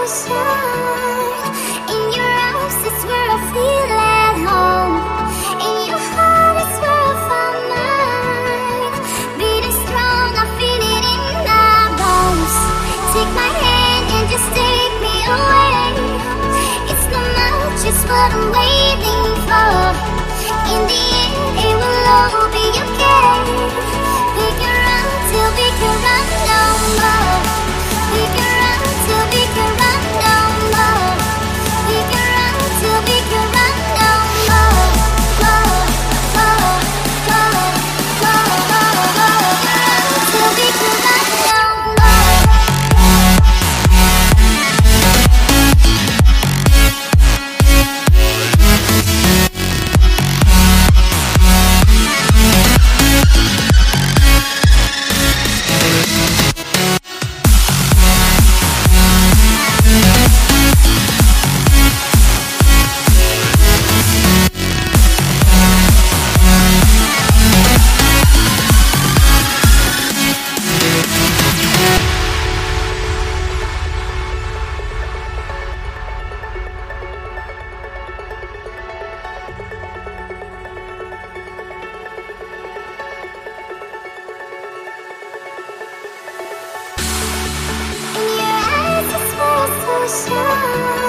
shine. In your arms is where I feel at home. In your heart is where I found mine. Beating strong, I feel it in my bones. Take my hand and just take me away. It's not much, it's what I'm waiting for. In the end, it will all be okay. We can run till we can run no more. We can run till we can run no more. We can run till we can run no more. More, more, more, more, more, more. Run till we can run no more. In your eyes is where I so shine.